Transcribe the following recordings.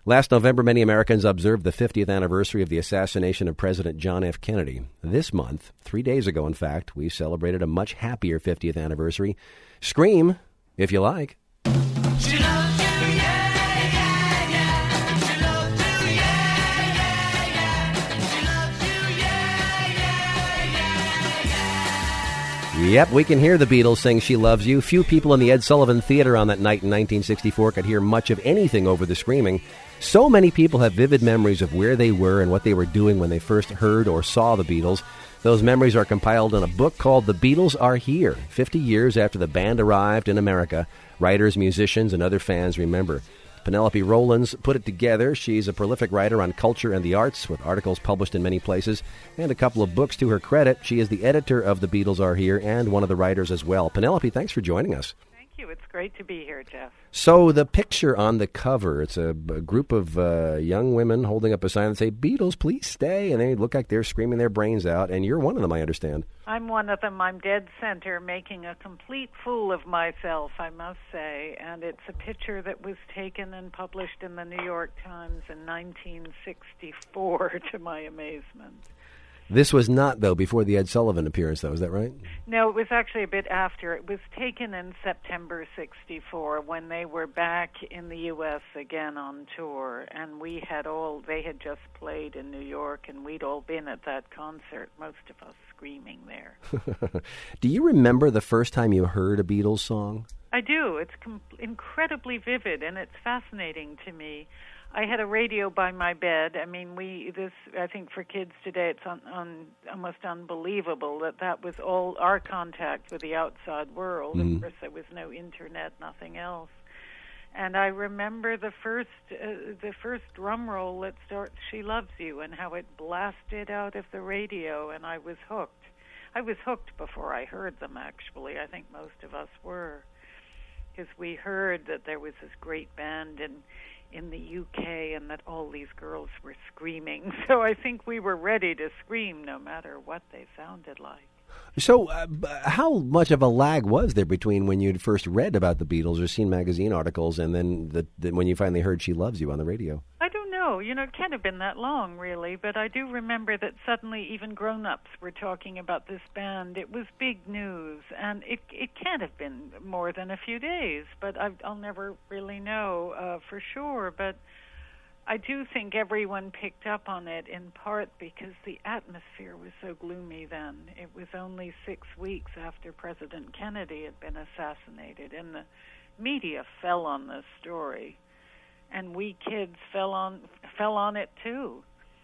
Last November, many Americans observed the 50th anniversary of the assassination of President John F. Kennedy. This month, 3 days ago, in fact, we celebrated a much happier 50th anniversary. Scream, if you like. She loves you, yeah, yeah, yeah. She loves you, yeah, yeah, yeah. She loves you, yeah, yeah, yeah, yeah. Yep, we can hear the Beatles sing She Loves You. Few people in the Ed Sullivan Theater on that night in 1964 could hear much of anything over the screaming. So many people have vivid memories of where they were and what they were doing when they first heard or saw the Beatles. Those memories are compiled in a book called The Beatles Are Here. 50 years after the band arrived in America, writers, musicians, and other fans remember. Penelope Rollins put it together. She's a prolific writer on culture and the arts, with articles published in many places, and a couple of books to her credit. She is the editor of The Beatles Are Here and one of the writers as well. Penelope, thanks for joining us. Thank you. It's great to be here, Jeff. So the picture on the cover, it's a group of young women holding up a sign that say, Beatles, please stay. And they look like they're screaming their brains out. And you're one of them, I understand. I'm one of them. I'm dead center, making a complete fool of myself, I must say. And it's a picture that was taken and published in the New York Times in 1964, to my amazement. This was not, though, before the Ed Sullivan appearance, though. Is that right? No, it was actually a bit after. It was taken in September 64 when they were back in the U.S. again on tour. And they had just played in New York, and we'd all been at that concert, most of us screaming there. Do you remember the first time you heard a Beatles song? I do. It's incredibly vivid, and it's fascinating to me. I had a radio by my bed. I mean, I think for kids today, it's almost unbelievable that was all our contact with the outside world. Of course, there was no internet, nothing else. And I remember the first drum roll that starts "She Loves You" and how it blasted out of the radio, and I was hooked. I was hooked before I heard them, actually. I think most of us were, because we heard that there was this great band in the UK and that all these girls were screaming. So I think we were ready to scream no matter what they sounded like. So how much of a lag was there between when you'd first read about the Beatles or seen magazine articles and then when you finally heard She Loves You on the radio? I don't know. It can't have been that long, really, but I do remember that suddenly even grown-ups were talking about this band. It was big news, and it can't have been more than a few days, but I'll never really know for sure. But I do think everyone picked up on it in part because the atmosphere was so gloomy then. It was only 6 weeks after President Kennedy had been assassinated, and the media fell on this story. And we kids fell on it too.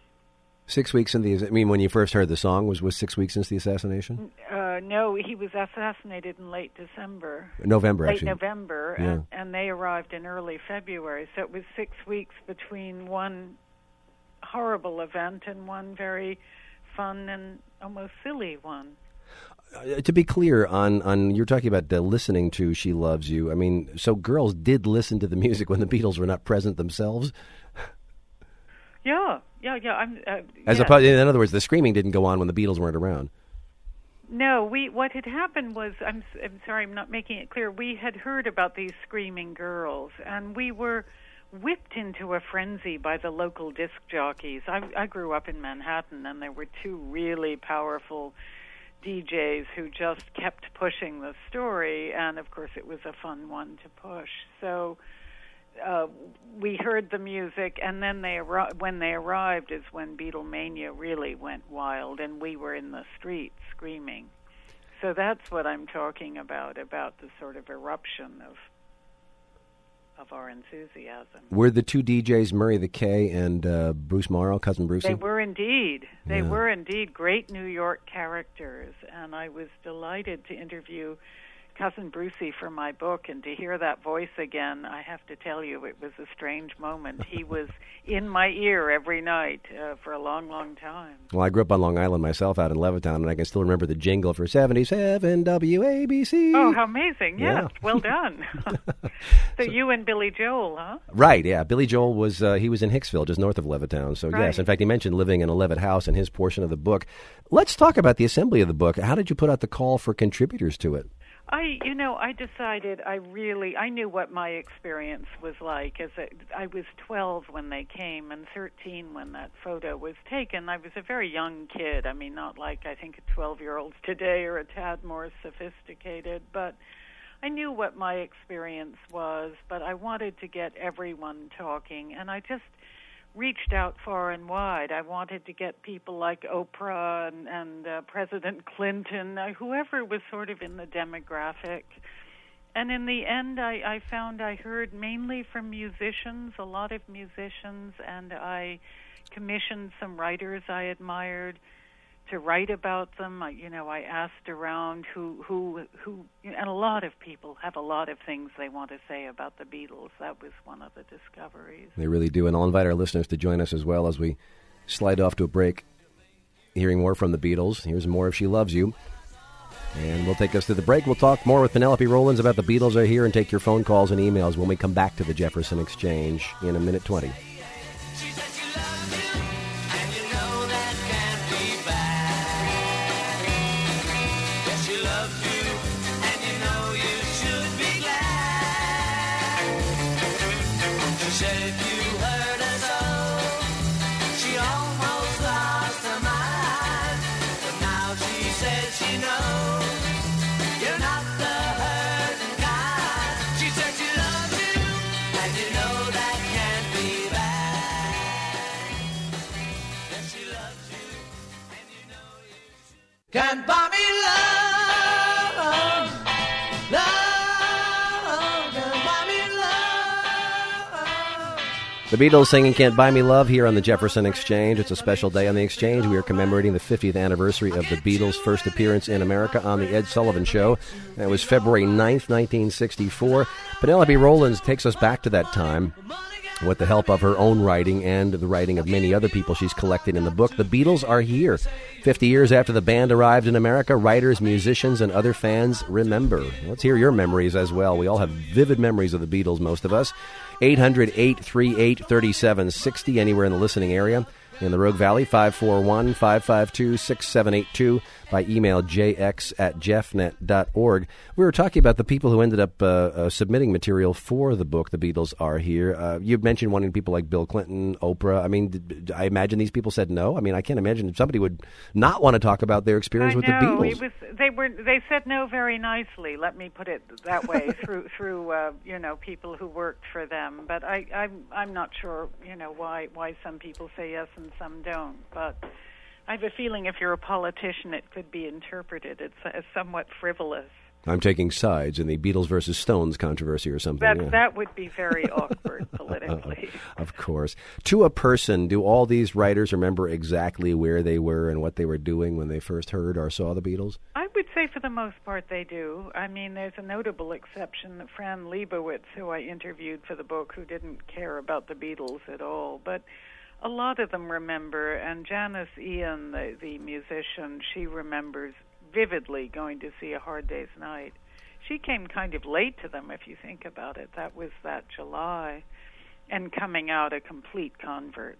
6 weeks when you first heard the song, was 6 weeks since the assassination? No, he was assassinated in late December. November, actually. Late November, yeah. and they arrived in early February. So it was 6 weeks between one horrible event and one very fun and almost silly one. To be clear, on you're talking about listening to She Loves You. I mean, so girls did listen to the music when the Beatles were not present themselves? Yeah. Opposed, in other words, the screaming didn't go on when the Beatles weren't around. No, what had happened was, I'm sorry, I'm not making it clear. We had heard about these screaming girls, and we were whipped into a frenzy by the local disc jockeys. I grew up in Manhattan, and there were two really powerful DJs who just kept pushing the story, and of course it was a fun one to push. So we heard the music, and then when they arrived is when Beatlemania really went wild, and we were in the streets screaming. So that's what I'm talking about the sort of eruption of our enthusiasm. Were the two DJs Murray the K and Bruce Morrow, Cousin Brucey? They were indeed. They were indeed great New York characters, and I was delighted to interview Cousin Brucey for my book, and to hear that voice again, I have to tell you, it was a strange moment. He was in my ear every night for a long, long time. Well, I grew up on Long Island myself, out in Levittown, and I can still remember the jingle for 77 WABC. Oh, how amazing. Yes, well done. So you and Billy Joel, huh? Right, yeah. Billy Joel was he was in Hicksville, just north of Levittown. So, right. Yes, in fact, he mentioned living in a Levitt house in his portion of the book. Let's talk about the assembly of the book. How did you put out the call for contributors to it? I decided I knew what my experience was like. I was 12 when they came and 13 when that photo was taken. I was a very young kid. I mean, not like I think 12-year-olds today are a tad more sophisticated, but I knew what my experience was, but I wanted to get everyone talking, and I just reached out far and wide. I wanted to get people like Oprah and President Clinton, whoever was sort of in the demographic. And in the end, I found I heard mainly from musicians, a lot of musicians, and I commissioned some writers I admired to write about them. I asked around who, and a lot of people have a lot of things they want to say about the Beatles. That was one of the discoveries. They really do, and I'll invite our listeners to join us as well as we slide off to a break, hearing more from the Beatles. Here's more of She Loves You, and we'll take us to the break. We'll talk more with Penelope Rollins about the Beatles are here and take your phone calls and emails when we come back to the Jefferson Exchange in a minute 20. She said she loved you, and you know that can't be bad. Yes, she loved you, and you know you should be glad. She said if you hurt her so, she almost lost her mind. But now she says she knows you're not the hurting kind. She said she loves you, and you know that can't be bad. Yes, she loves you, and you know you should. Can't buy me love, love, can't buy me love. The Beatles singing Can't Buy Me Love here on the Jefferson Exchange. It's a special day on the Exchange. We are commemorating the 50th anniversary of the Beatles' first appearance in America on The Ed Sullivan Show. That was February 9th, 1964. Penelope Rollins takes us back to that time with the help of her own writing and the writing of many other people she's collected in the book. The Beatles are here. 50 years after the band arrived in America, writers, musicians, and other fans remember. Let's hear your memories as well. We all have vivid memories of the Beatles, most of us. 800-838-3760, anywhere in the listening area. In the Rogue Valley, 541-552-6782. By email, jx@jeffnet.org. We were talking about the people who ended up submitting material for the book, The Beatles Are Here. You mentioned wanting people like Bill Clinton, Oprah. I mean, I imagine these people said no. I mean, I can't imagine somebody would not want to talk about their experience with the Beatles. They said no very nicely. Let me put it that way through people who worked for them. But I'm not sure why some people say yes and some don't. But I have a feeling if you're a politician, it could be interpreted as somewhat frivolous. I'm taking sides in the Beatles versus Stones controversy or something. That would be very awkward politically. Of course. To a person, do all these writers remember exactly where they were and what they were doing when they first heard or saw the Beatles? I would say for the most part they do. I mean, there's a notable exception, Fran Lebowitz, who I interviewed for the book, who didn't care about the Beatles at all. But a lot of them remember, and Janice Ian, the musician, she remembers vividly going to see A Hard Day's Night. She came kind of late to them, if you think about it. That was that July, and coming out a complete convert.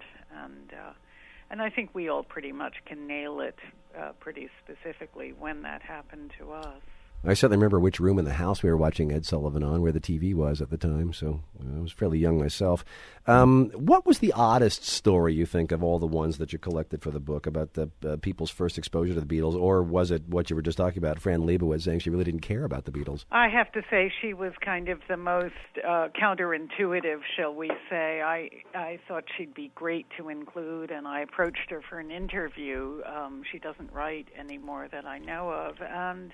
And I think we all pretty much can nail it pretty specifically when that happened to us. I certainly remember which room in the house we were watching Ed Sullivan on, where the TV was at the time, so I was fairly young myself. What was the oddest story, you think, of all the ones that you collected for the book about the people's first exposure to the Beatles, or was it what you were just talking about, Fran Lebowitz saying she really didn't care about the Beatles? I have to say she was kind of the most counterintuitive, shall we say. I thought she'd be great to include, and I approached her for an interview. She doesn't write anymore that I know of, and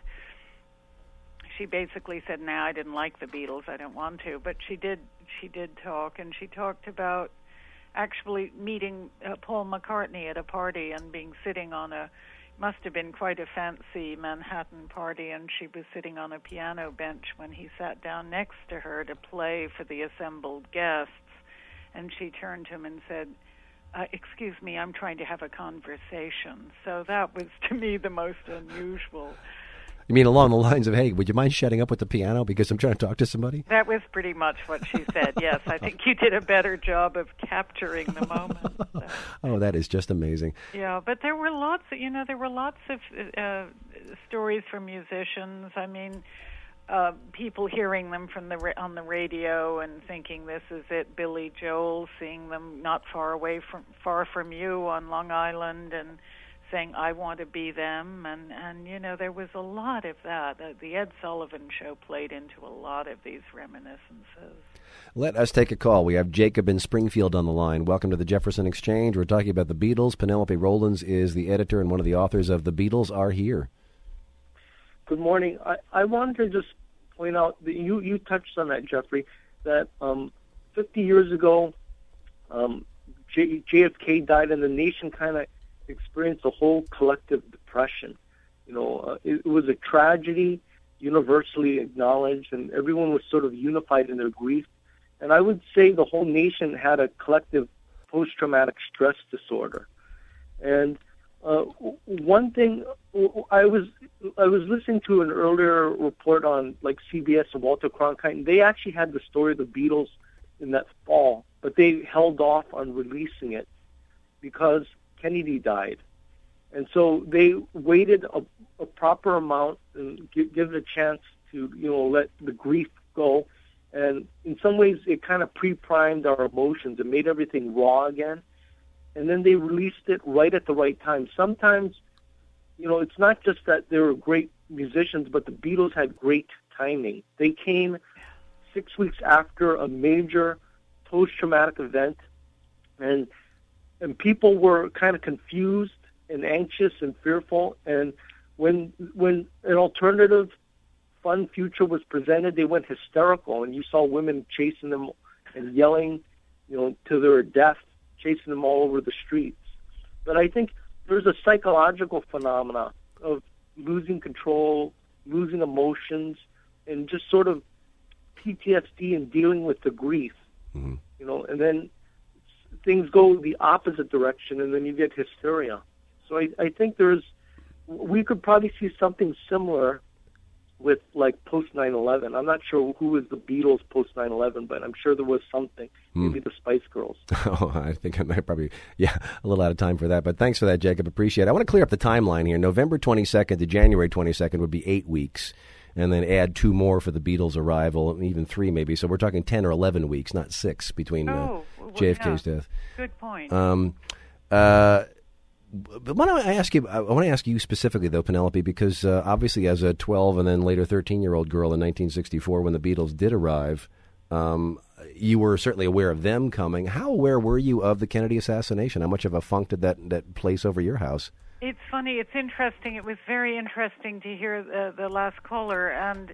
she basically said, "No, I didn't like the Beatles. I don't want to." But she did talk, and she talked about actually meeting Paul McCartney at a party and sitting on must have been quite a fancy Manhattan party, and she was sitting on a piano bench when he sat down next to her to play for the assembled guests, and she turned to him and said, "Excuse me, I'm trying to have a conversation." So that was, to me, the most unusual. You mean along the lines of, hey, would you mind shutting up with the piano because I'm trying to talk to somebody? That was pretty much what she said, yes. I think you did a better job of capturing the moment. So. Oh, that is just amazing. Yeah, but there were lots of stories from musicians. I mean, people hearing them from on the radio and thinking this is it, Billy Joel, seeing them not far from you on Long Island and saying I want to be them, and you know, there was a lot of that. The Ed Sullivan Show played into a lot of these reminiscences. Let us take a call. We have Jacob in Springfield on the line. Welcome to the Jefferson Exchange. We're talking about the Beatles. Penelope Rollins is the editor and one of the authors of The Beatles Are Here. Good morning. I wanted to just point out that you touched on that, Jeffrey, that 50 years ago, JFK died, and the nation kind of experienced a whole collective depression. You know, it was a tragedy, universally acknowledged, and everyone was sort of unified in their grief. And I would say the whole nation had a collective post-traumatic stress disorder. And one thing, I was listening to an earlier report on like CBS and Walter Cronkite, and they actually had the story of the Beatles in that fall, but they held off on releasing it because Kennedy died. And so they waited a proper amount and give it a chance to, you know, let the grief go. And in some ways, it kind of pre-primed our emotions. It made everything raw again. And then they released it right at the right time. Sometimes, you know, it's not just that they were great musicians, but the Beatles had great timing. They came 6 weeks after a major post-traumatic event, and people were kind of confused and anxious and fearful. And when an alternative fun future was presented, they went hysterical, and you saw women chasing them and yelling, you know, to their death, chasing them all over the streets. But I think there's a psychological phenomena of losing control, losing emotions, and just sort of PTSD and dealing with the grief, you know, and then things go the opposite direction, and then you get hysteria. So I think we could probably see something similar with like post 9/11. I'm not sure who was the Beatles post 9/11, but I'm sure there was something. Maybe the Spice Girls. Oh, I think I might probably, a little out of time for that. But thanks for that, Jacob. Appreciate it. I want to clear up the timeline here. November 22nd to January 22nd would be 8 weeks, and then add 2 more for the Beatles' arrival, even 3 maybe. So we're talking 10 or 11 weeks, not 6, between JFK's death. Good point. But why don't I ask you? I want to ask you specifically, though, Penelope, because obviously, as a 12 and then later 13-year-old girl in 1964, when the Beatles did arrive, you were certainly aware of them coming. How aware were you of the Kennedy assassination? How much of a funk did that place over your house? It's funny. It's interesting. It was very interesting to hear the last caller, and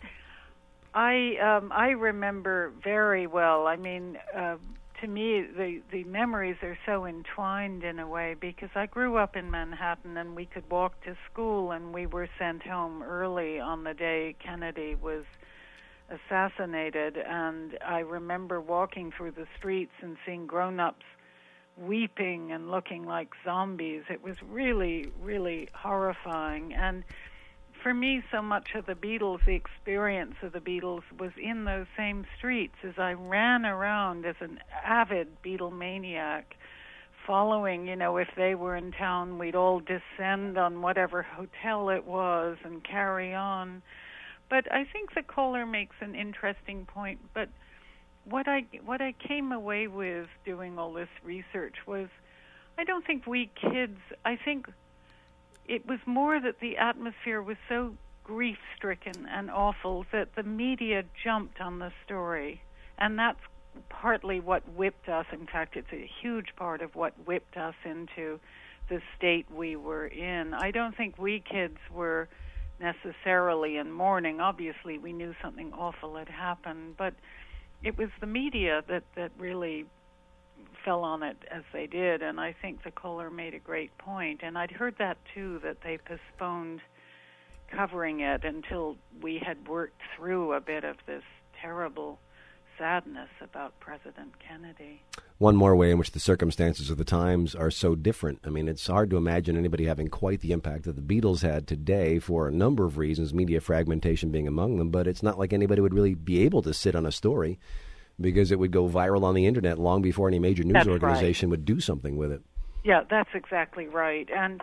I remember very well. I mean. To me, the memories are so entwined in a way, because I grew up in Manhattan, and we could walk to school, and we were sent home early on the day Kennedy was assassinated. And I remember walking through the streets and seeing grown-ups weeping and looking like zombies. It was really, really horrifying. And for me, so much of the Beatles, the experience of the Beatles, was in those same streets as I ran around as an avid Beatlemaniac, following, you know, if they were in town, we'd all descend on whatever hotel it was and carry on. But I think the caller makes an interesting point. But what I came away with doing all this research was, I don't think we kids, I think it was more that the atmosphere was so grief-stricken and awful that the media jumped on the story. And that's partly what whipped us. In fact, it's a huge part of what whipped us into the state we were in. I don't think we kids were necessarily in mourning. Obviously, we knew something awful had happened, but it was the media that really fell on it as they did, and I think the caller made a great point. And I'd heard that too, that they postponed covering it until we had worked through a bit of this terrible sadness about President Kennedy. One more way in which the circumstances of the times are so different. I mean, it's hard to imagine anybody having quite the impact that the Beatles had today for a number of reasons, media fragmentation being among them, but it's not like anybody would really be able to sit on a story, because it would go viral on the internet long before any major news organization would do something with it. Yeah, that's exactly right. And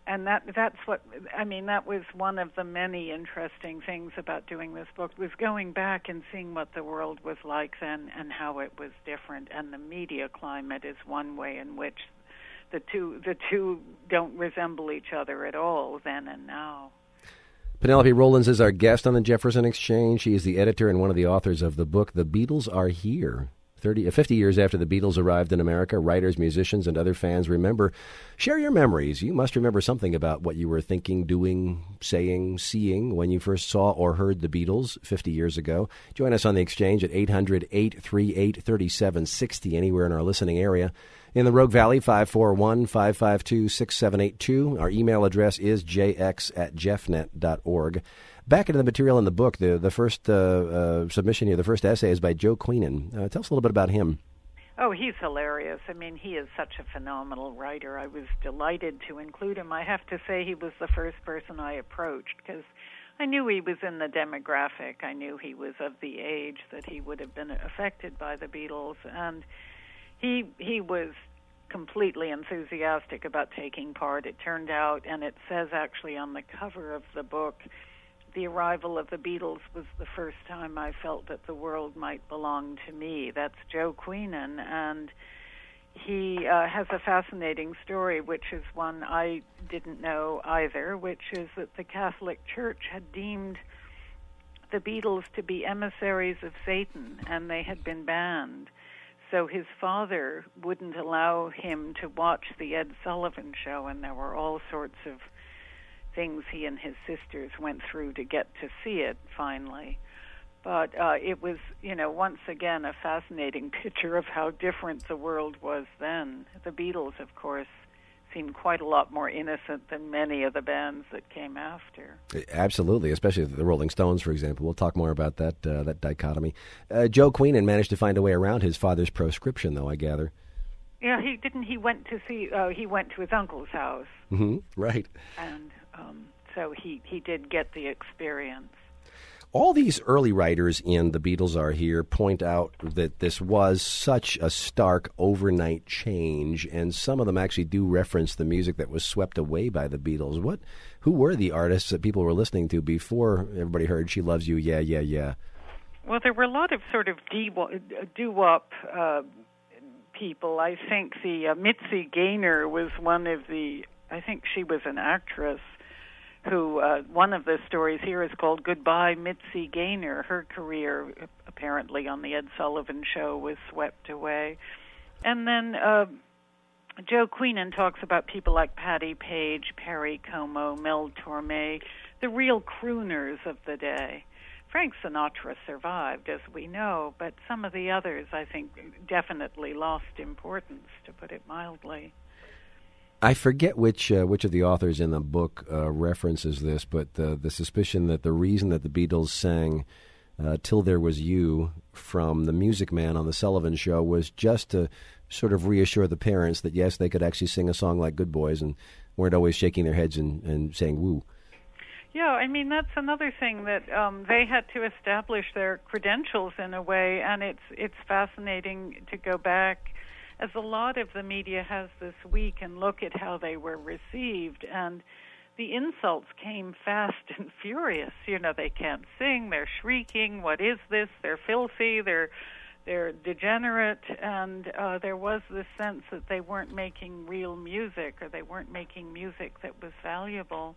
that's what I mean. That was one of the many interesting things about doing this book, was going back and seeing what the world was like then and how it was different. And the media climate is one way in which the two don't resemble each other at all then and now. Penelope Rollins is our guest on the Jefferson Exchange. She is the editor and one of the authors of the book, The Beatles Are Here. 50 years after the Beatles arrived in America, writers, musicians, and other fans remember. Share your memories. You must remember something about what you were thinking, doing, saying, seeing when you first saw or heard the Beatles 50 years ago. Join us on the Exchange at 800-838-3760, anywhere in our listening area. In the Rogue Valley, 541-552-6782. Our email address is jx@jeffnet.org. Back into the material in the book, the first submission here, the first essay is by Joe Queenan. Tell us a little bit about him. Oh, he's hilarious. I mean, he is such a phenomenal writer. I was delighted to include him. I have to say he was the first person I approached because I knew he was in the demographic. I knew he was of the age that he would have been affected by the Beatles. And he was completely enthusiastic about taking part. It turned out, and it says actually on the cover of the book, the arrival of the Beatles was the first time I felt that the world might belong to me. That's Joe Queenan, and he has a fascinating story, which is one I didn't know either, which is that the Catholic Church had deemed the Beatles to be emissaries of Satan, and they had been banned. So his father wouldn't allow him to watch the Ed Sullivan Show, and there were all sorts of things he and his sisters went through to get to see it finally. But it was, once again, a fascinating picture of how different the world was then. The Beatles, of course, seemed quite a lot more innocent than many of the bands that came after. Absolutely, especially the Rolling Stones, for example. We'll talk more about that dichotomy. Joe Queenan managed to find a way around his father's proscription, though, I gather. Yeah, he went to his uncle's house. Mm-hmm, right. And so he did get the experience. All these early writers in The Beatles Are Here point out that this was such a stark overnight change, and some of them actually do reference the music that was swept away by the Beatles. Who were the artists that people were listening to before everybody heard She Loves You, Yeah, Yeah, Yeah? Well, there were a lot of sort of doo-wop people. I think the Mitzi Gaynor was one of the, I think she was an actress who, one of the stories here is called Goodbye, Mitzi Gaynor. Her career, apparently on the Ed Sullivan Show, was swept away. And then Joe Queenan talks about people like Patti Page, Perry Como, Mel Torme, the real crooners of the day. Frank Sinatra survived, as we know, but some of the others, I think, definitely lost importance, to put it mildly. I forget which of the authors in the book references this, but the suspicion that the reason that the Beatles sang Till There Was You from The Music Man on The Sullivan Show was just to sort of reassure the parents that, yes, they could actually sing a song like Good Boys and weren't always shaking their heads and saying woo. Yeah, I mean, that's another thing that they had to establish their credentials in a way, and it's fascinating to go back, as a lot of the media has this week, and look at how they were received. And the insults came fast and furious. They can't sing, they're shrieking, what is this? They're filthy, they're degenerate, and there was this sense that they weren't making real music, or they weren't making music that was valuable.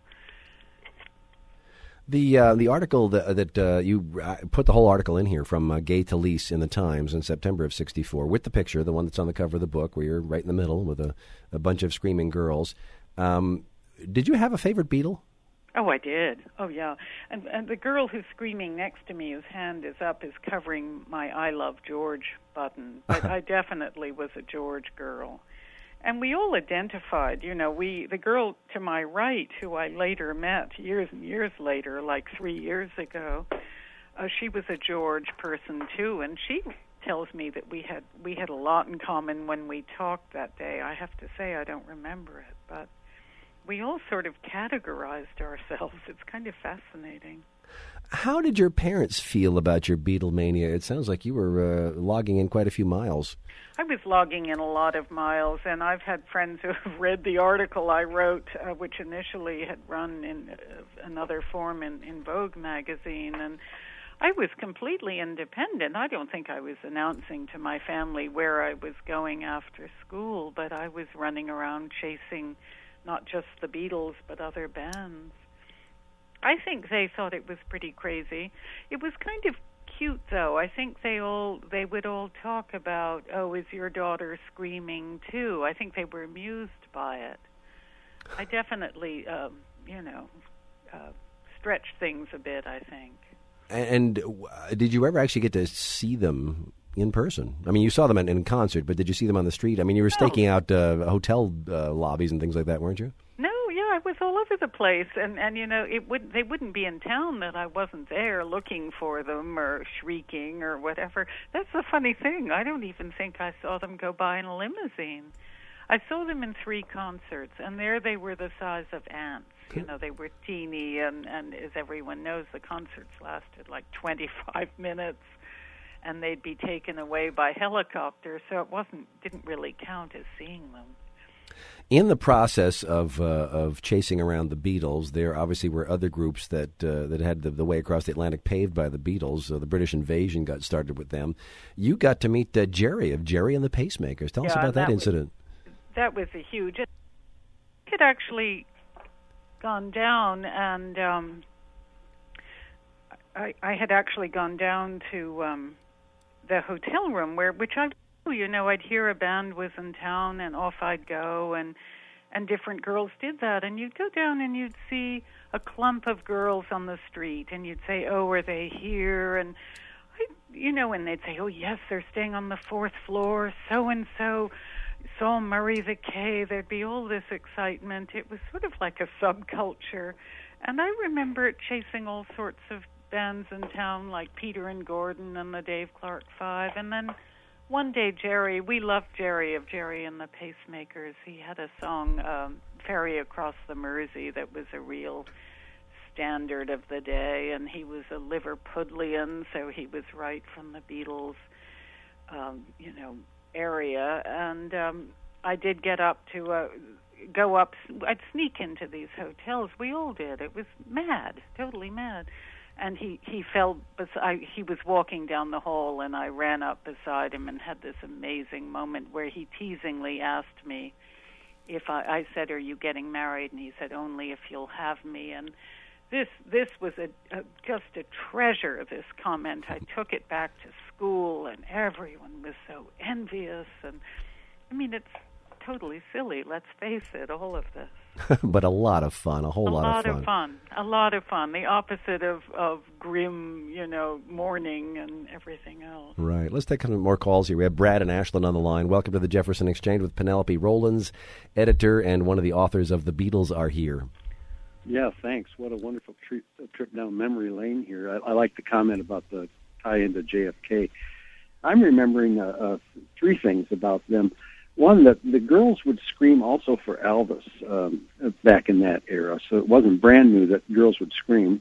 The article that you put the whole article in here from Gay Talese in the Times in September of '64 with the picture, the one that's on the cover of the book, where you're right in the middle with a bunch of screaming girls. Did you have a favorite Beatle? Oh, I did. Oh, yeah. And the girl who's screaming next to me, whose hand is up, is covering my I Love George button. But I definitely was a George girl. And we all identified, the girl to my right, who I later met years and years later, like 3 years ago, she was a George person too, and she tells me that we had a lot in common when we talked that day. I have to say I don't remember it, but we all sort of categorized ourselves. It's kind of fascinating. How did your parents feel about your Beatlemania? It sounds like you were logging in quite a few miles. I was logging in a lot of miles, and I've had friends who have read the article I wrote, which initially had run in another form in Vogue magazine, and I was completely independent. I don't think I was announcing to my family where I was going after school, but I was running around chasing not just the Beatles, but other bands. I think they thought it was pretty crazy. It was kind of cute, though. I think they would all talk about, oh, is your daughter screaming too? I think they were amused by it. I definitely, stretched things a bit, I think. And did you ever actually get to see them in person? I mean, you saw them in concert, but did you see them on the street? I mean, you were staking out hotel lobbies and things like that, weren't you? No, yeah, I was all over the place, and they wouldn't be in town that I wasn't there looking for them or shrieking or whatever. That's the funny thing. I don't even think I saw them go by in a limousine. I saw them in 3 concerts, and there they were the size of ants. They were teeny, and as everyone knows, the concerts lasted like 25 minutes, and they'd be taken away by helicopter, so it didn't really count as seeing them. In the process of chasing around the Beatles, there obviously were other groups that had the way across the Atlantic paved by the Beatles. The British invasion got started with them. You got to meet Jerry of Jerry and the Pacemakers. Tell us about that incident. That was a huge. It had actually gone down, and I had actually gone down to the hotel room I'd hear a band was in town, and off I'd go, and different girls did that. And you'd go down and you'd see a clump of girls on the street, and you'd say, oh, are they here? And, and they'd say, oh, yes, they're staying on the 4th floor, so-and-so saw Murray the K. There'd be all this excitement. It was sort of like a subculture. And I remember chasing all sorts of bands in town, like Peter and Gordon and the Dave Clark Five, and then one day, we loved Jerry of Jerry and the Pacemakers. He had a song, Ferry Across the Mersey, that was a real standard of the day, and he was a Liverpudlian, so he was right from the Beatles, area. And I did get up to go up. I'd sneak into these hotels. We all did. It was mad, totally mad. And he he was walking down the hall, and I ran up beside him and had this amazing moment where he teasingly asked me if I said, are you getting married? And he said, only if you'll have me. And this was just a treasure, this comment. I took it back to school, and everyone was so envious. And I mean, it's totally silly, let's face it, all of this. But a lot of fun, a lot of fun. A lot of fun. The opposite of grim, mourning and everything else. Right. Let's take some more calls here. We have Brad and Ashland on the line. Welcome to the Jefferson Exchange with Penelope Rollins, editor and one of the authors of The Beatles Are Here. Yeah, thanks. What a wonderful trip down memory lane here. I like the comment about the tie into JFK. I'm remembering 3 things about them. One, that the girls would scream also for Elvis back in that era, so it wasn't brand new that girls would scream.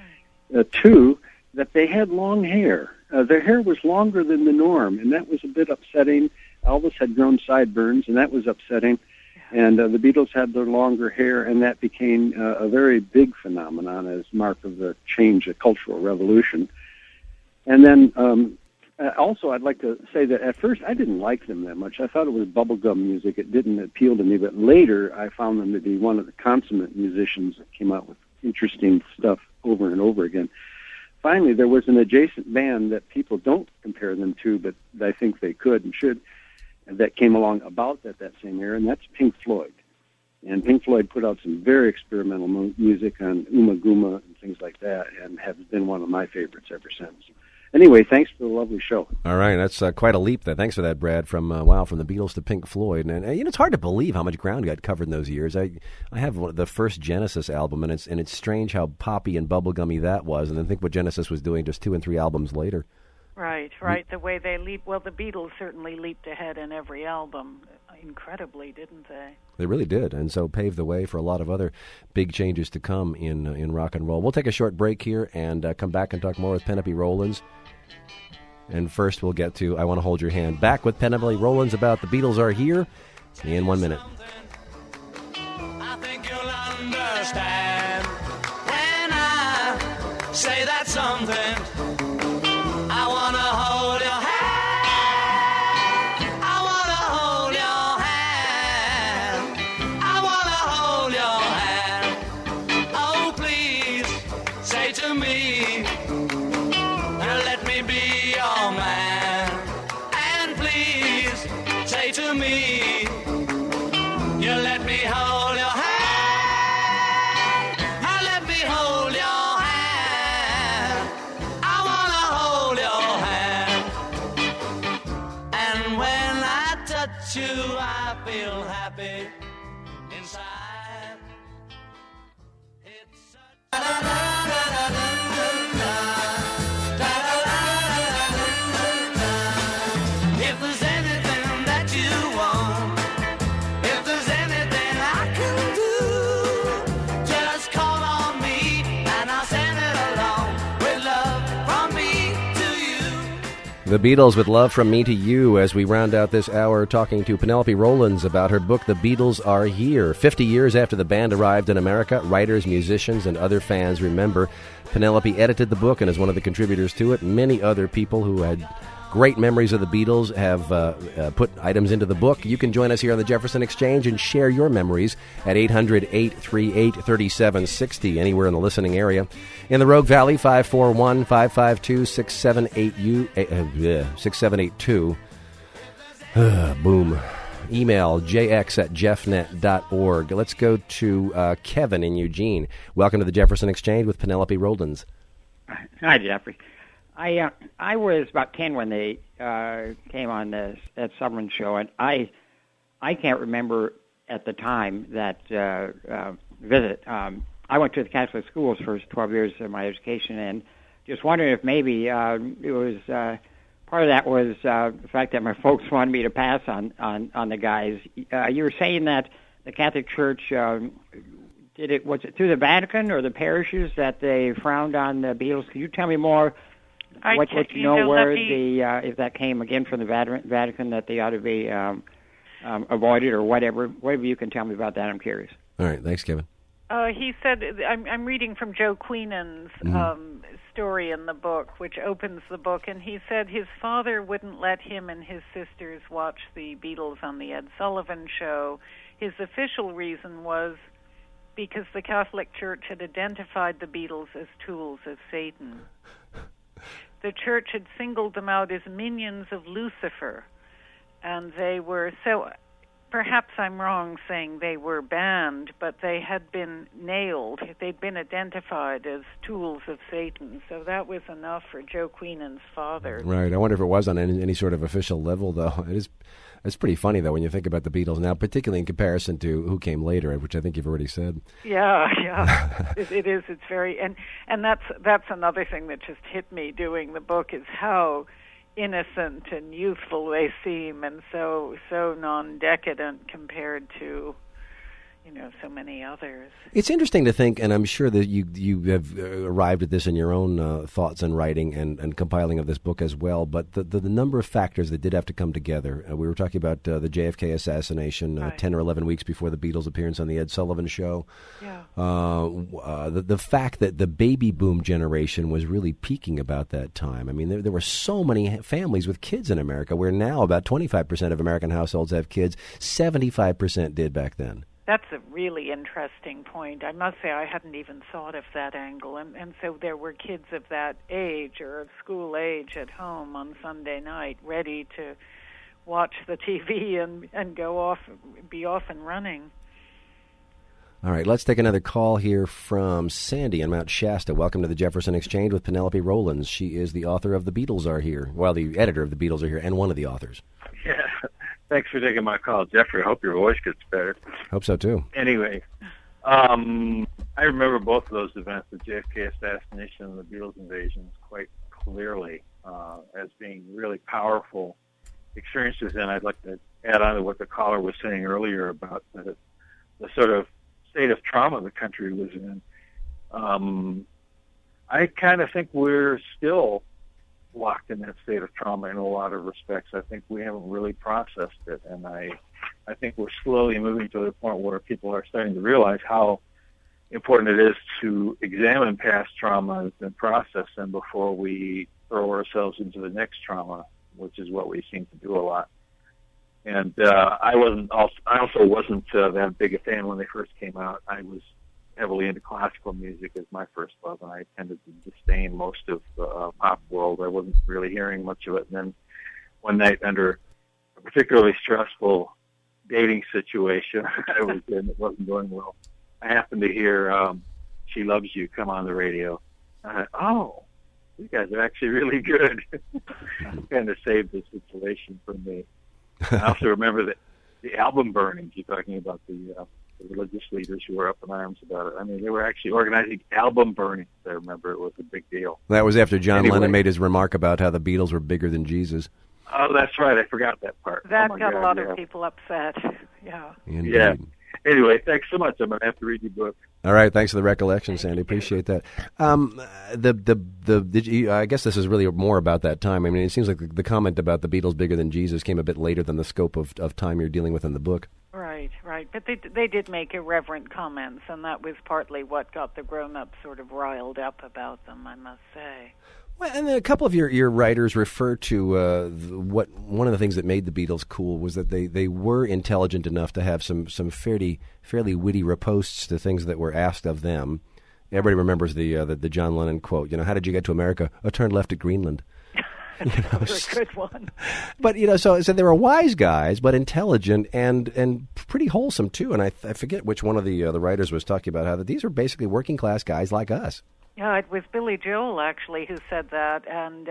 2, that they had long hair. Their hair was longer than the norm, and that was a bit upsetting. Elvis had grown sideburns, and that was upsetting. And the Beatles had their longer hair, and that became a very big phenomenon as mark of the change, a cultural revolution. And then also, I'd like to say that at first I didn't like them that much. I thought it was bubblegum music. It didn't appeal to me. But later I found them to be one of the consummate musicians that came out with interesting stuff over and over again. Finally, there was an adjacent band that people don't compare them to, but I think they could and should, that came along about at that same era, and that's Pink Floyd. And Pink Floyd put out some very experimental music on Uma Guma and things like that, and has been one of my favorites ever since. Anyway, thanks for the lovely show. All right, that's quite a leap there. Thanks for that, Brad, from the Beatles to Pink Floyd. And it's hard to believe how much ground got covered in those years. I have the first Genesis album, and it's strange how poppy and bubblegummy that was, and then think what Genesis was doing just 2 and 3 albums later. Right. The way they leap. Well, the Beatles certainly leaped ahead in every album, incredibly, didn't they? They really did, and so paved the way for a lot of other big changes to come in rock and roll. We'll take a short break here and come back and talk more with Penelope Rollins. And first we'll get to I Want to Hold Your Hand. Back with Penelope Rollins about The Beatles Are Here in 1 minute. I think you'll understand when I say that something. I want to hold your hand. I want to hold your hand. I want to hold your hand. Oh, please say to me, let me be your man. And please say to me, you let me hold your hand. Let me hold your hand. I want to hold your hand. And when I touch you, I feel happy inside. It's if there's anything that you want, if there's anything I can do, just call on me and I'll send it along with love from me to you. The Beatles with Love From Me to You as we round out this hour talking to Penelope Rollins about her book, The Beatles Are Here. 50 years after the band arrived in America, writers, musicians, and other fans remember Penelope edited the book and is one of the contributors to it. Many other people who had great memories of the Beatles have put items into the book. You can join us here on the Jefferson Exchange and share your memories at 800-838-3760 anywhere in the listening area. In the Rogue Valley, 541-552-6782. Boom. Email jx@jeffnet.org. Let's go to Kevin in Eugene. Welcome to the Jefferson Exchange with Penelope Rollins. Hi, Jeffrey. I was about 10 when they came on that Summerlin show, and I can't remember at the time that visit. I went to the Catholic schools for 12 years of my education, and just wondering if maybe it was part of that was the fact that my folks wanted me to pass on the guys. You were saying that the Catholic Church did it. Was it through the Vatican or the parishes that they frowned on the Beatles? Could you tell me more? What you know where the if that came again from the Vatican that they ought to be avoided or whatever you can tell me about that, I'm curious. All right, thanks, Kevin. He said, I'm reading from Joe Queenan's story in the book, which opens the book, and he said his father wouldn't let him and his sisters watch the Beatles on the Ed Sullivan Show. His official reason was because the Catholic Church had identified the Beatles as tools of Satan. The Church had singled them out as minions of Lucifer, and they were so... Perhaps I'm wrong saying they were banned, but they had been nailed. They'd been identified as tools of Satan. So that was enough for Joe Queenan's father. Right. I wonder if it was on any sort of official level, though. It's pretty funny, though, when you think about the Beatles now, particularly in comparison to who came later, which I think you've already said. Yeah. It is. It's very... And that's another thing that just hit me doing the book is how innocent and youthful they seem, and so non-decadent compared to, so many others. It's interesting to think, and I'm sure that you have arrived at this in your own thoughts and writing and compiling of this book as well, but the number of factors that did have to come together. We were talking about the JFK assassination right. 10 or 11 weeks before the Beatles' appearance on the Ed Sullivan Show. Yeah. The fact that the baby boom generation was really peaking about that time. I mean, there were so many families with kids in America, where now about 25% of American households have kids. 75% did back then. That's a really interesting point. I must say I hadn't even thought of that angle. And so there were kids of that age or of school age at home on Sunday night ready to watch the TV and go off, be off and running. All right, let's take another call here from Sandy in Mount Shasta. Welcome to the Jefferson Exchange with Penelope Rollins. She is the author of The Beatles Are Here. Well, the editor of The Beatles Are Here and one of the authors. Yeah. Thanks for taking my call, Jeffrey. I hope your voice gets better. Hope so, too. Anyway, I remember both of those events, the JFK assassination and the Beatles invasion, quite clearly. as being really powerful experiences. And I'd like to add on to what the caller was saying earlier about the sort of state of trauma the country was in. I kind of think we're still locked in that state of trauma in a lot of respects. I think we haven't really processed it, and I think we're slowly moving to the point where people are starting to realize how important it is to examine past traumas and process them before we throw ourselves into the next trauma, which is what we seem to do a lot. And I also wasn't that big a fan when they first came out. I was heavily into classical music as my first love, and I tended to disdain most of the pop world. I wasn't really hearing much of it. And then one night, under a particularly stressful dating situation I was in that wasn't going well, I happened to hear She Loves You come on the radio. I thought, oh, these guys are actually really good. Kind of saved the situation for me. I also remember that the album burnings, you're talking about the religious leaders who were up in arms about it. I mean, they were actually organizing album burnings. I remember it was a big deal. That was after John Lennon made his remark about how the Beatles were bigger than Jesus. Oh, that's right. I forgot that part. That oh got God, a lot of people upset. Yeah. Indeed. Yeah. Anyway, thanks so much. I'm going to have to read your book. All right, thanks for the recollection, Sandy. Appreciate that. I guess this is really more about that time. I mean, it seems like the comment about the Beatles bigger than Jesus came a bit later than the scope of time you're dealing with in the book. Right. But they did make irreverent comments, and that was partly what got the grown-ups sort of riled up about them, I must say. Well, and then a couple of your writers refer to one of the things that made the Beatles cool was that they were intelligent enough to have some fairly witty ripostes to things that were asked of them. Everybody remembers the John Lennon quote. How did you get to America? I turned left at Greenland. That's a good one. But so they were wise guys, but intelligent and pretty wholesome too. And I forget which one of the writers was talking about how that these were basically working class guys like us. Yeah, it was Billy Joel actually who said that, and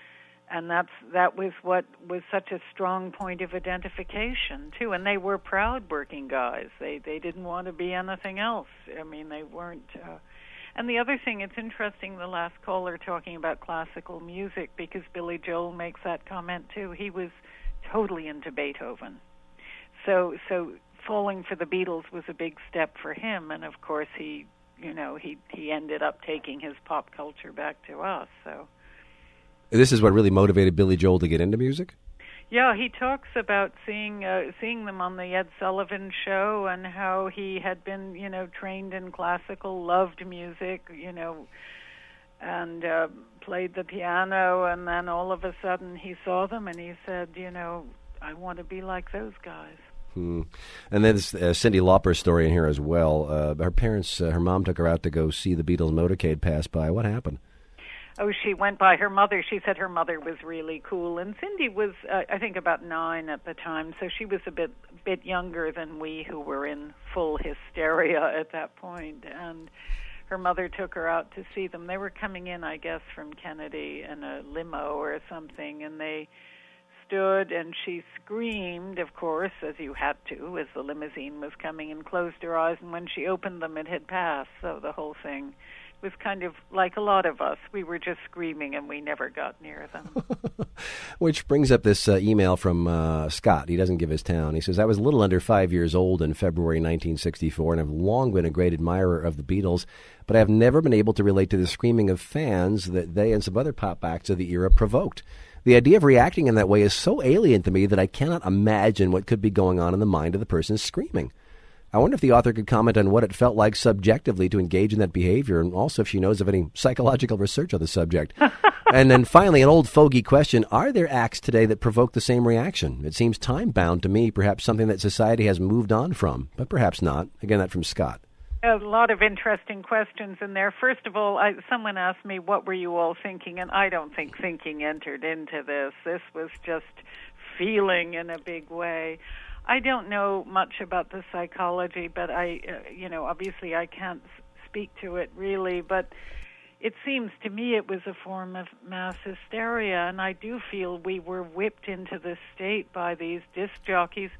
that was what was such a strong point of identification too. And they were proud working guys. They didn't want to be anything else. I mean, they weren't. And the other thing, it's interesting, the last caller talking about classical music, because Billy Joel makes that comment too. He was totally into Beethoven. So falling for the Beatles was a big step for him, and of course he ended up taking his pop culture back to us. So this is what really motivated Billy Joel to get into music? Yeah, he talks about seeing them on the Ed Sullivan Show and how he had been, trained in classical, loved music, and played the piano, and then all of a sudden he saw them and he said, I want to be like those guys. And then there's Cyndi Lauper's story in here as well. Her mom took her out to go see the Beatles motorcade pass by. What happened? Oh, she went by her mother. She said her mother was really cool. And Cyndi was, I think, about 9 at the time, so she was a bit younger than we who were in full hysteria at that point. And her mother took her out to see them. They were coming in, I guess, from Kennedy in a limo or something, and they stood, and she screamed, of course, as you had to, as the limousine was coming, and closed her eyes, and when she opened them, it had passed. So the whole thing was kind of like a lot of us. We were just screaming, and we never got near them. Which brings up this email from Scott. He doesn't give his town. He says, I was a little under 5 years old in February 1964, and have long been a great admirer of the Beatles, but I have never been able to relate to the screaming of fans that they and some other pop acts of the era provoked. The idea of reacting in that way is so alien to me that I cannot imagine what could be going on in the mind of the person screaming. I wonder if the author could comment on what it felt like subjectively to engage in that behavior, and also if she knows of any psychological research on the subject. And then finally, an old fogey question, are there acts today that provoke the same reaction? It seems time-bound to me, perhaps something that society has moved on from, but perhaps not. Again, that from Scott. A lot of interesting questions in there. First of all, someone asked me, what were you all thinking? And I don't think thinking entered into this. This was just feeling in a big way. I don't know much about the psychology, but obviously I can't speak to it really, but it seems to me it was a form of mass hysteria, and I do feel we were whipped into this state by these disc jockeys,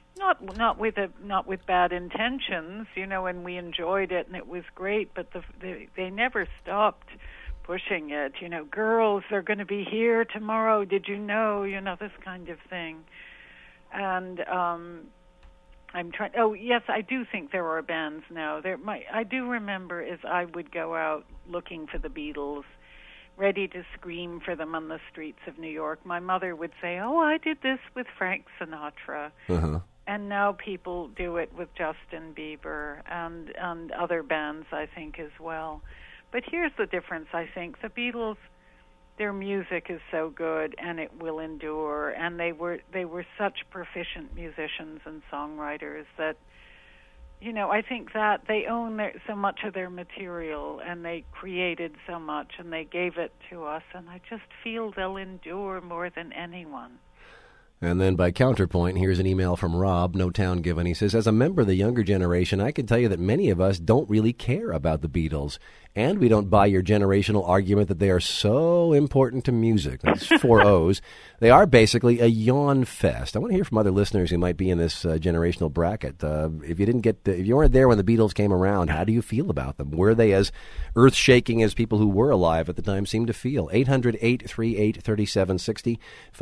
not with bad intentions, and we enjoyed it and it was great, but they never stopped pushing it. Girls, they're going to be here tomorrow. Did you know? This kind of thing. And I'm trying. Oh, yes, I do think there are bands now. I do remember as I would go out looking for the Beatles, ready to scream for them on the streets of New York. My mother would say, "Oh, I did this with Frank Sinatra." Uh-huh. And now people do it with Justin Bieber and other bands, I think, as well. But here's the difference, I think. The Beatles, their music is so good, and it will endure. And they were such proficient musicians and songwriters that, I think that they own so much of their material, and they created so much, and they gave it to us. And I just feel they'll endure more than anyone. And then by counterpoint, here's an email from Rob, no town given. He says, as a member of the younger generation, I can tell you that many of us don't really care about the Beatles. And we don't buy your generational argument that they are so important to music. That's 4 O's. They are basically a yawn fest. I want to hear from other listeners who might be in this generational bracket. If you weren't there when the Beatles came around, how do you feel about them? Were they as earth-shaking as people who were alive at the time seemed to feel? 800-838-3760,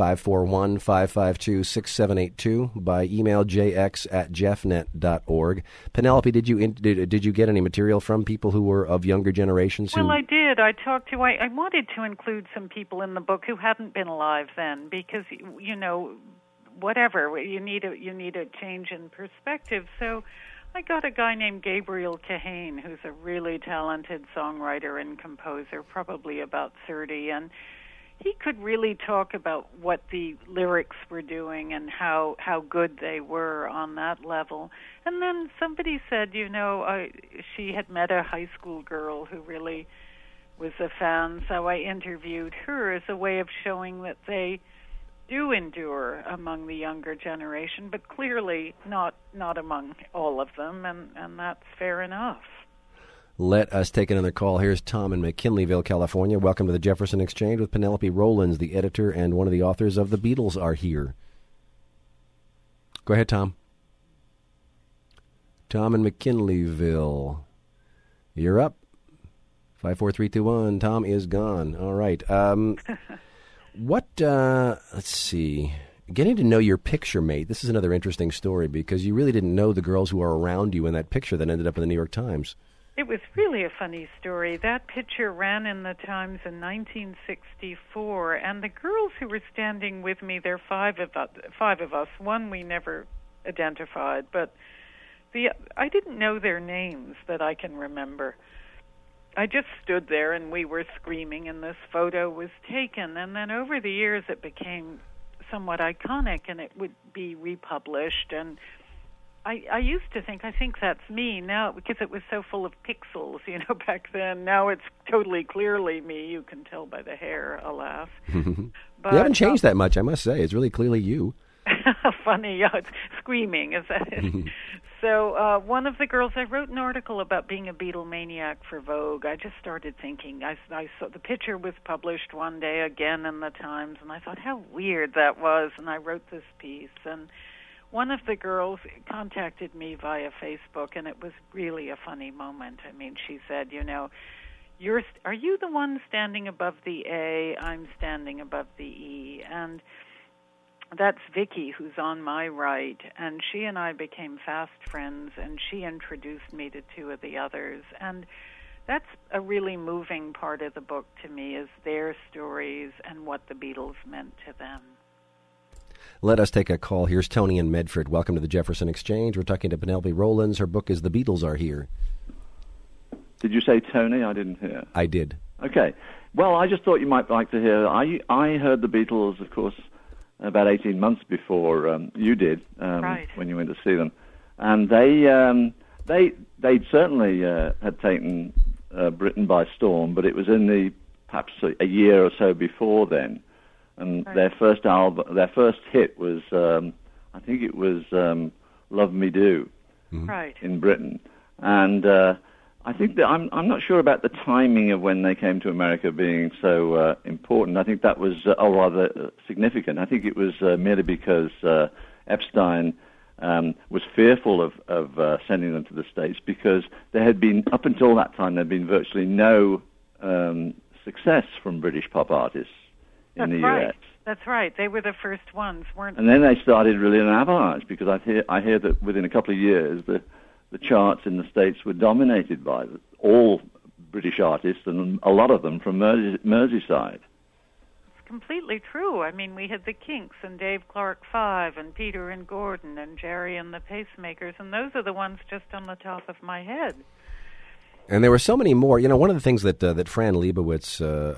541-552-6782, by email jx@jeffnet.org. Penelope, did you get any material from people who were of younger generations? Well, I did. I wanted to include some people in the book who hadn't been alive then, because whatever, you need a change in perspective. So I got a guy named Gabriel Kahane, who's a really talented songwriter and composer, probably about 30, and he could really talk about what the lyrics were doing and how good they were on that level. And then somebody said, she had met a high school girl who really was a fan, so I interviewed her as a way of showing that they do endure among the younger generation, but clearly not among all of them, and that's fair enough. Let us take another call. Here's Tom in McKinleyville, California. Welcome to the Jefferson Exchange with Penelope Rollins, the editor and one of the authors of The Beatles Are Here. Go ahead, Tom. Tom in McKinleyville. You're up. 54321. Tom is gone. All right. Let's see. Getting to know your picture mate. This is another interesting story because you really didn't know the girls who are around you in that picture that ended up in the New York Times. It was really a funny story. That picture ran in the Times in 1964, and the girls who were standing with me, there are 5 of us. One we never identified, but I didn't know their names that I can remember. I just stood there, and we were screaming, and this photo was taken. And then over the years, it became somewhat iconic, and it would be republished, and I used to think, I think that's me now, because it was so full of pixels, back then. Now it's totally clearly me. You can tell by the hair, alas. But, you haven't changed that much, I must say. It's really clearly you. Funny, yeah, it's screaming, is that it? So one of the girls, I wrote an article about being a Beatlemaniac for Vogue. I just started thinking, I saw the picture was published one day again in the Times, and I thought how weird that was, and I wrote this piece, and one of the girls contacted me via Facebook, and it was really a funny moment. I mean, she said, are you the one standing above the A? I'm standing above the E. And that's Vicky, who's on my right, and she and I became fast friends, and she introduced me to 2 of the others. And that's a really moving part of the book to me, is their stories and what the Beatles meant to them. Let us take a call. Here's Tony in Medford. Welcome to the Jefferson Exchange. We're talking to Penelope Rollins. Her book is The Beatles Are Here. Did you say Tony? I didn't hear. I did. Okay. Well, I just thought you might like to hear. I heard the Beatles, of course, about 18 months before you did, right, when you went to see them. And they certainly had taken Britain by storm, but it was in perhaps a year or so before then. And right, their first album, their first hit was, I think it was "Love Me Do," right, in Britain. And I think that I'm not sure about the timing of when they came to America being so important. I think that was, or rather significant. I think it was merely because Epstein was fearful of sending them to the States, because there had been, up until that time, there had been virtually no success from British pop artists in the right. US. That's right. They were the first ones, weren't And then they started really an avalanche, because I hear that within a couple of years the charts in the States were dominated by all British artists, and a lot of them from Merseyside. It's completely true. I mean, we had the Kinks and Dave Clark Five and Peter and Gordon and Jerry and the Pacemakers, and those are the ones just on the top of my head. And there were so many more. You know, one of the things that Fran Lebowitz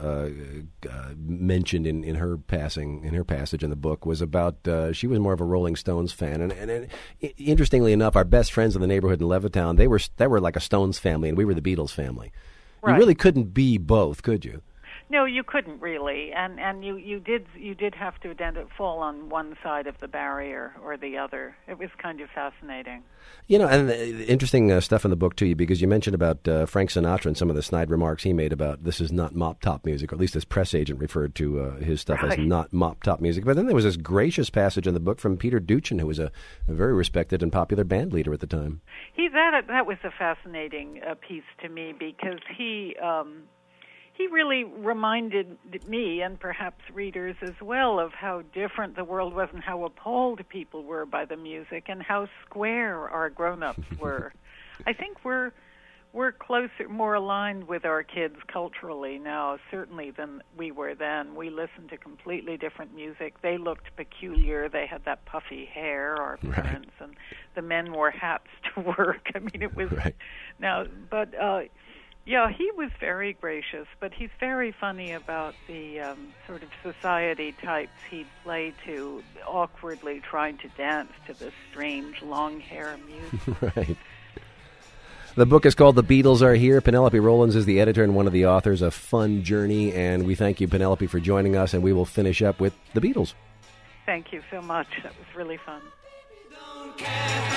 mentioned in her passage in the book was about she was more of a Rolling Stones fan, and interestingly enough, our best friends in the neighborhood in Levittown, they were like a Stones family, and we were the Beatles family. Right. You really couldn't be both, could you? No, you couldn't really, and you did have to fall on one side of the barrier or the other. It was kind of fascinating. You know, and interesting stuff in the book, too, because you mentioned about Frank Sinatra and some of the snide remarks he made about this is not mop-top music, or at least his press agent referred to his stuff as not mop-top music. But then there was this gracious passage in the book from Peter Duchin, who was a very respected and popular band leader at the time. That was a fascinating piece to me, because he really reminded me, and perhaps readers as well, of how different the world was and how appalled people were by the music and how square our grown-ups were. I think we're closer, more aligned with our kids culturally now, certainly, than we were then. We listened to completely different music. They looked peculiar. They had that puffy hair, our parents, and the men wore hats to work. I mean, it was now, but. Yeah, he was very gracious, but he's very funny about the sort of society types he'd play to, awkwardly trying to dance to this strange long hair music. Right. The book is called The Beatles Are Here. Penelope Rollins is the editor and one of the authors. A fun journey, and we thank you, Penelope, for joining us, and we will finish up with The Beatles. Thank you so much. That was really fun. Don't care.